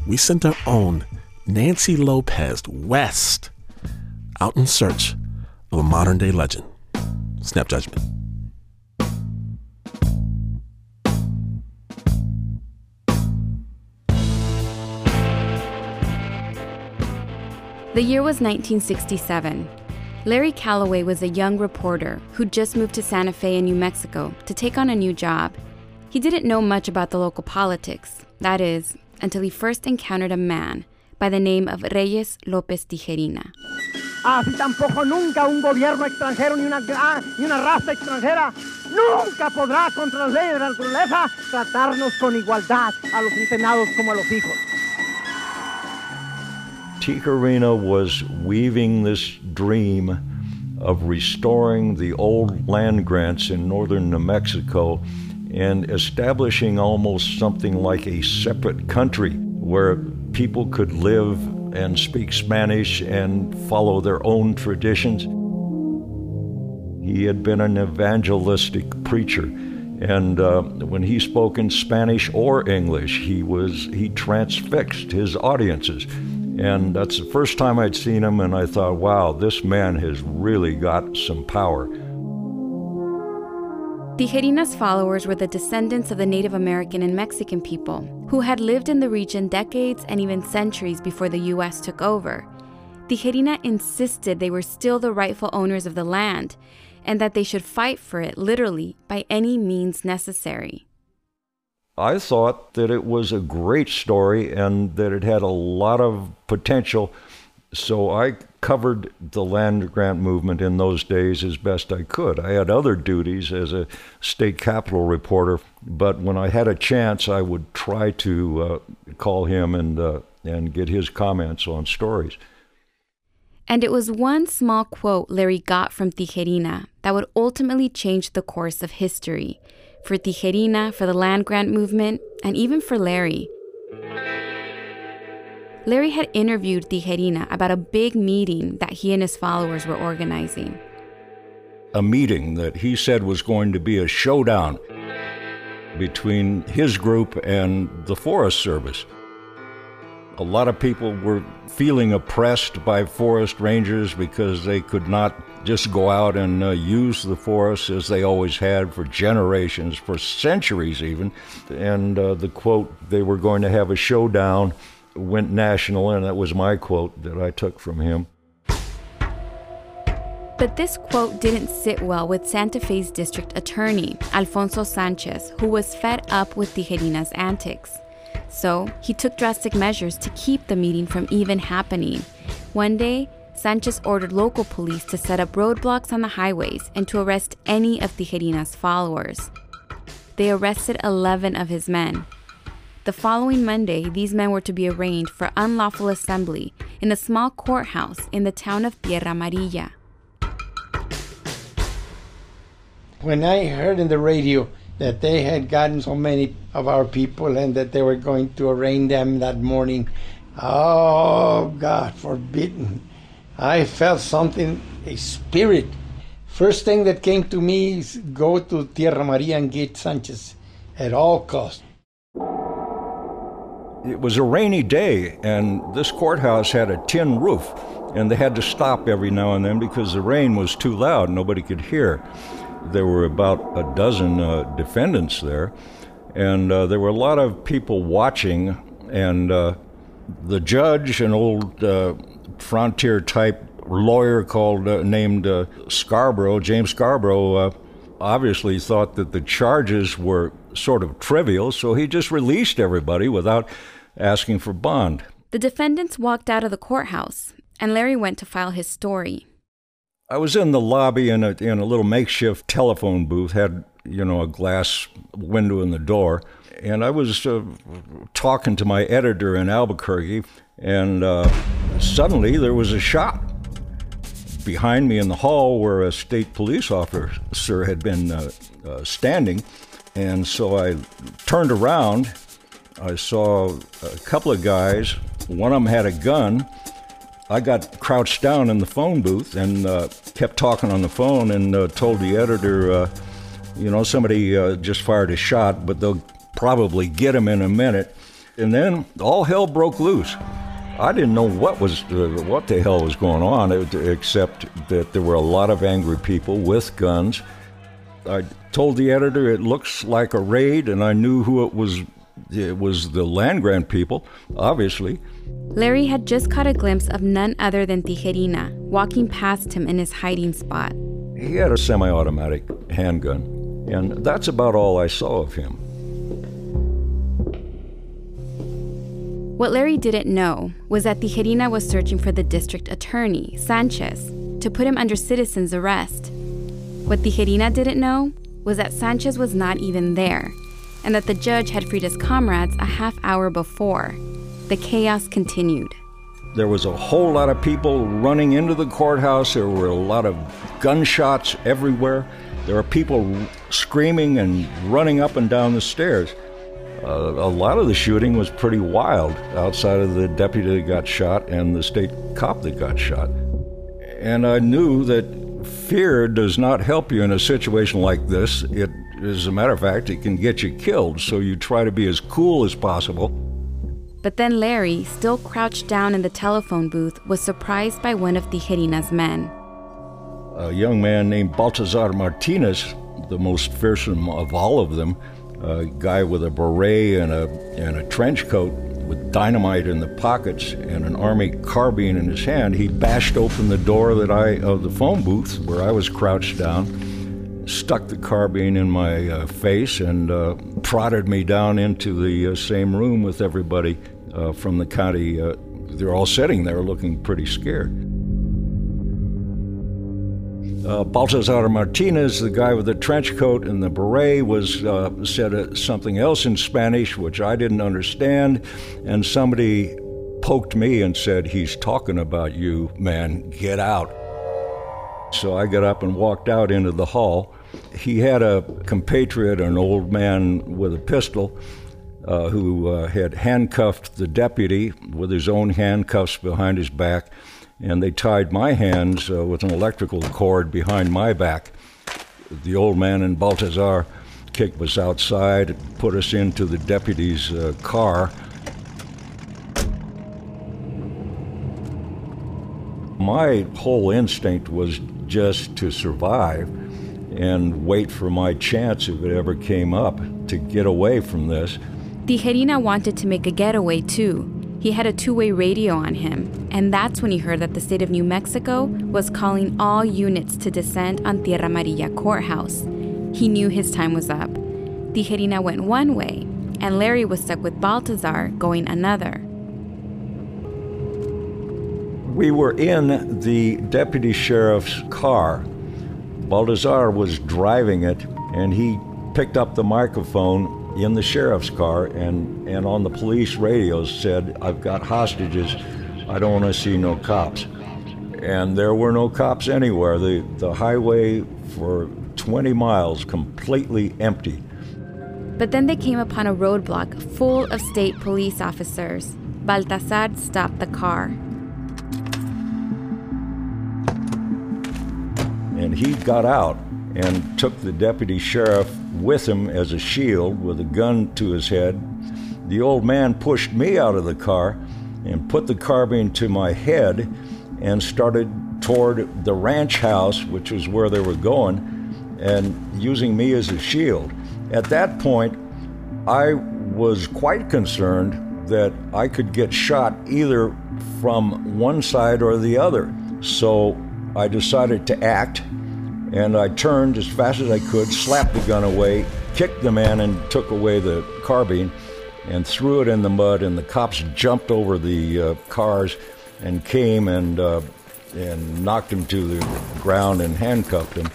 we sent our own Nancy Lopez west, out in search of a modern-day legend. Snap judgment. The year was 1967. Larry Calloway was a young reporter who'd just moved to Santa Fe in New Mexico to take on a new job. He didn't know much about the local politics, that is, until he first encountered a man by the name of Reyes López Tijerina. Así tampoco nunca un gobierno extranjero ni una raza extranjera nunca podrá contra las leyes de la naturaleza tratarnos con igualdad a los internados como a los hijos. Tijerina was weaving this dream of restoring the old land grants in northern New Mexico and establishing almost something like a separate country where people could live and speak Spanish and follow their own traditions. He had been an evangelistic preacher, and when he spoke in Spanish or English, he transfixed his audiences. And that's the first time I'd seen him, and I thought, wow, this man has really got some power. Tijerina's followers were the descendants of the Native American and Mexican people who had lived in the region decades and even centuries before the U.S. took over. Tijerina insisted they were still the rightful owners of the land and that they should fight for it literally by any means necessary. I thought that it was a great story and that it had a lot of potential, so I covered the land grant movement in those days as best I could. I had other duties as a state capitol reporter, but when I had a chance, I would try to call him and get his comments on stories. And it was one small quote Larry got from Tijerina that would ultimately change the course of history. For Tijerina, for the land grant movement, and even for Larry. Larry had interviewed Tijerina about a big meeting that he and his followers were organizing. A meeting that he said was going to be a showdown between his group and the Forest Service. A lot of people were feeling oppressed by forest rangers because they could not just go out and use the forest as they always had for generations, for centuries even. And the quote, they were going to have a showdown, went national, and that was my quote that I took from him. But this quote didn't sit well with Santa Fe's district attorney, Alfonso Sanchez, who was fed up with Tijerina's antics. So he took drastic measures to keep the meeting from even happening. One day, Sanchez ordered local police to set up roadblocks on the highways and to arrest any of Tijerina's followers. They arrested 11 of his men. The following Monday, these men were to be arraigned for unlawful assembly in a small courthouse in the town of Tierra Amarilla. When I heard in the radio that they had gotten so many of our people and that they were going to arraign them that morning, oh, God forbidden. I felt something, a spirit. First thing that came to me is go to Tierra Amarilla and get Sanchez at all costs. It was a rainy day, and this courthouse had a tin roof, and they had to stop every now and then because the rain was too loud. Nobody could hear. There were about a dozen defendants there, and there were a lot of people watching, and the judge, an old frontier-type lawyer named Scarborough, James Scarborough, obviously thought that the charges were sort of trivial, so he just released everybody without asking for bond. The defendants walked out of the courthouse, and Larry went to file his story. I was in the lobby in a little makeshift telephone booth, had, a glass window in the door, and I was talking to my editor in Albuquerque, and suddenly there was a shot. Behind me in the hall where a state police officer had been standing, and so I turned around. I saw a couple of guys. One of them had a gun. I got crouched down in the phone booth and kept talking on the phone and told the editor, somebody just fired a shot, but they'll probably get him in a minute. And then all hell broke loose. I didn't know what the hell was going on, except that there were a lot of angry people with guns. I told the editor it looks like a raid, and I knew who it was. It was the land-grant people, obviously. Larry had just caught a glimpse of none other than Tijerina walking past him in his hiding spot. He had a semi-automatic handgun, and that's about all I saw of him. What Larry didn't know was that Tijerina was searching for the district attorney, Sanchez, to put him under citizen's arrest. What Tijerina didn't know was that Sanchez was not even there, and that the judge had freed his comrades a half hour before. The chaos continued. There was a whole lot of people running into the courthouse. There were a lot of gunshots everywhere. There were people screaming and running up and down the stairs. A lot of the shooting was pretty wild outside of the deputy that got shot and the state cop that got shot. And I knew that fear does not help you in a situation like this. As a matter of fact, it can get you killed, so you try to be as cool as possible. But then Larry, still crouched down in the telephone booth, was surprised by one of Tijerina's men. A young man named Baltazar Martinez, the most fearsome of all of them, a guy with a beret and a trench coat with dynamite in the pockets and an army carbine in his hand. He bashed open the door of the phone booth where I was crouched down, stuck the carbine in my face, and prodded me down into the same room with everybody from the county. They're all sitting there looking pretty scared. Baltazar Martinez, the guy with the trench coat and the beret, said something else in Spanish, which I didn't understand, and somebody poked me and said, "He's talking about you, man, get out." So I got up and walked out into the hall. He had a compatriot, an old man with a pistol, who had handcuffed the deputy with his own handcuffs behind his back, and they tied my hands with an electrical cord behind my back. The old man and Baltazar kicked us outside, put us into the deputy's car. My whole instinct was just to survive and wait for my chance, if it ever came up, to get away from this. Tijerina wanted to make a getaway too. He had a two-way radio on him, and that's when he heard that the state of New Mexico was calling all units to descend on Tierra Amarilla Courthouse. He knew his time was up. Tijerina went one way, and Larry was stuck with Baltazar going another. We were in the deputy sheriff's car. Baltazar was driving it, and he picked up the microphone in the sheriff's car and on the police radios said, "I've got hostages. I don't want to see no cops." And there were no cops anywhere. The highway for 20 miles completely empty. But then they came upon a roadblock full of state police officers. Baltazar stopped the car. And he got out and took the deputy sheriff with him as a shield with a gun to his head. The old man pushed me out of the car and put the carbine to my head and started toward the ranch house, which was where they were going, and using me as a shield. At that point, I was quite concerned that I could get shot either from one side or the other. So I decided to act, and I turned as fast as I could, slapped the gun away, kicked the man and took away the carbine and threw it in the mud, and the cops jumped over the cars and came and knocked him to the ground and handcuffed him.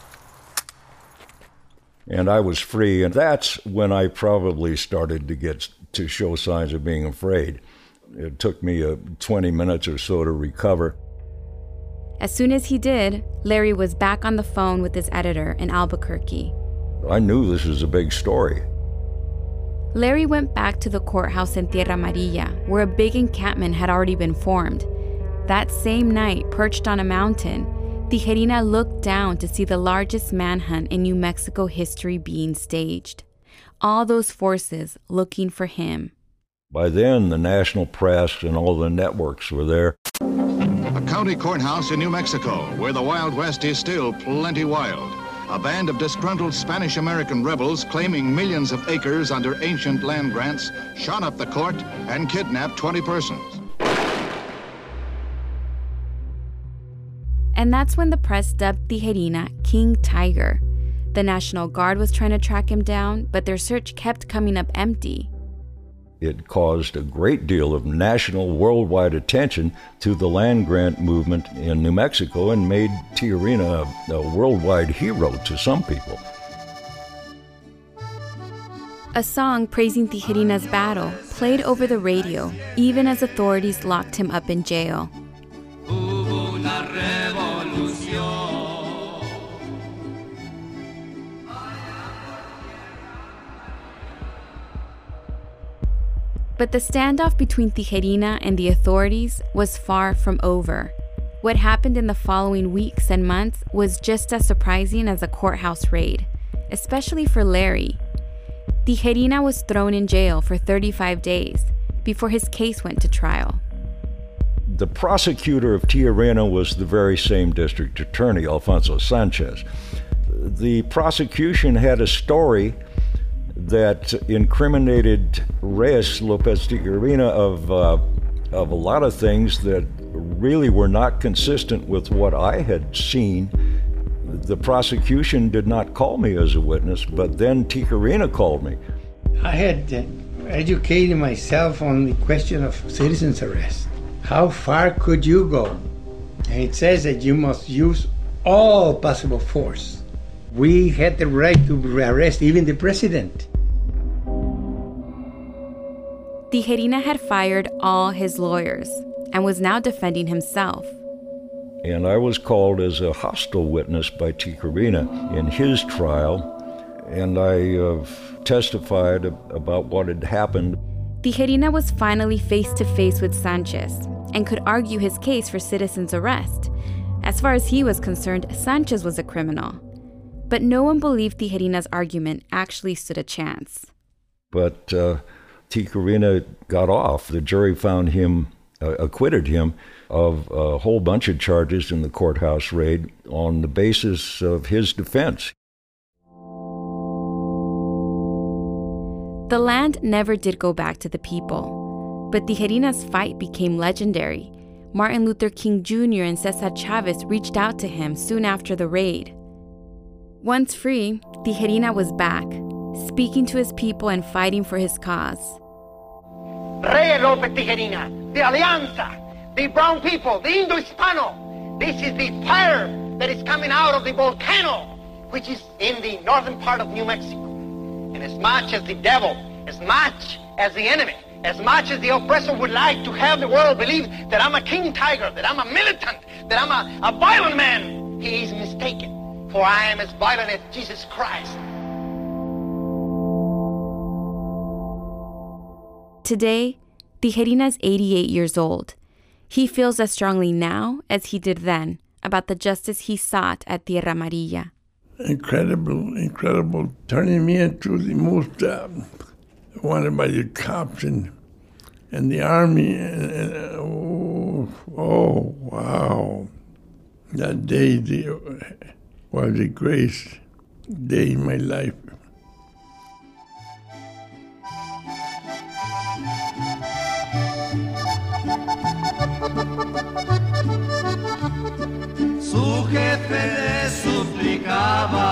And I was free, and that's when I probably started to show signs of being afraid. It took me 20 minutes or so to recover. As soon as he did, Larry was back on the phone with his editor in Albuquerque. I knew this was a big story. Larry went back to the courthouse in Tierra Amarilla, where a big encampment had already been formed. That same night, perched on a mountain, Tijerina looked down to see the largest manhunt in New Mexico history being staged. All those forces looking for him. By then, the national press and all the networks were there. A county courthouse in New Mexico, where the Wild West is still plenty wild. A band of disgruntled Spanish-American rebels claiming millions of acres under ancient land grants shot up the court and kidnapped 20 persons. And that's when the press dubbed Tijerina King Tiger. The National Guard was trying to track him down, but their search kept coming up empty. It caused a great deal of national, worldwide attention to the land grant movement in New Mexico and made Tijerina a worldwide hero to some people. A song praising Tijerina's battle played over the radio, even as authorities locked him up in jail. But the standoff between Tijerina and the authorities was far from over. What happened in the following weeks and months was just as surprising as a courthouse raid, especially for Larry. Tijerina was thrown in jail for 35 days before his case went to trial. The prosecutor of Tijerina was the very same district attorney, Alfonso Sanchez. The prosecution had a story that incriminated Reyes Lopez Tijerina of a lot of things that really were not consistent with what I had seen. The prosecution did not call me as a witness, but then Tijerina called me. I had educated myself on the question of citizen's arrest. How far could you go? And it says that you must use all possible force. We had the right to arrest even the president. Tijerina had fired all his lawyers and was now defending himself. And I was called as a hostile witness by Tijerina in his trial, and I testified about what had happened. Tijerina was finally face-to-face with Sanchez and could argue his case for citizen's arrest. As far as he was concerned, Sanchez was a criminal. But no one believed Tijerina's argument actually stood a chance. But Tijerina got off. The jury found him, acquitted him of a whole bunch of charges in the courthouse raid on the basis of his defense. The land never did go back to the people, but Tijerina's fight became legendary. Martin Luther King Jr. and Cesar Chavez reached out to him soon after the raid. Once free, Tijerina was back, speaking to his people and fighting for his cause. Rey López Tijerina, the Alianza, the brown people, the Indo-Hispano. This is the fire that is coming out of the volcano, which is in the northern part of New Mexico. And as much as the devil, as much as the enemy, as much as the oppressor would like to have the world believe that I'm a king tiger, that I'm a militant, that I'm a violent man, he is mistaken. For I am as violent as Jesus Christ. Today, Tijerina is 88 years old. He feels as strongly now as he did then about the justice he sought at Tierra Amarilla. Incredible, turning me into the most wanted by the cops and the army. Oh, wow. That day was a great day in my life. Su jefe le suplicaba,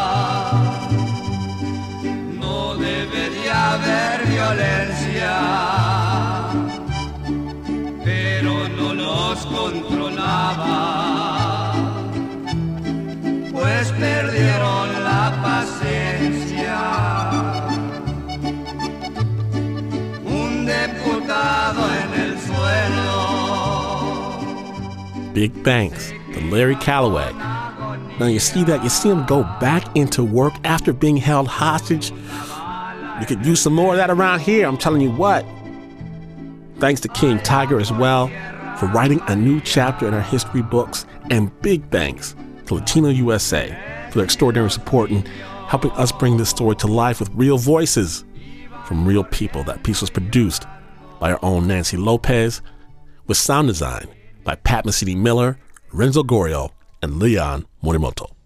no debería haber violencia, pero no los controlaba, pues perdieron la paciencia. Un diputado en el suelo. Big thanks to Larry Calloway. Now you see him go back into work after being held hostage. You could use some more of that around here, I'm telling you what. Thanks to King Tiger as well for writing a new chapter in our history books, and big thanks to Latino USA for their extraordinary support in helping us bring this story to life with real voices from real people. That piece was produced by our own Nancy Lopez, with sound design by Pat Mesiti-Miller, Renzo Gorrio, and Leon Morimoto.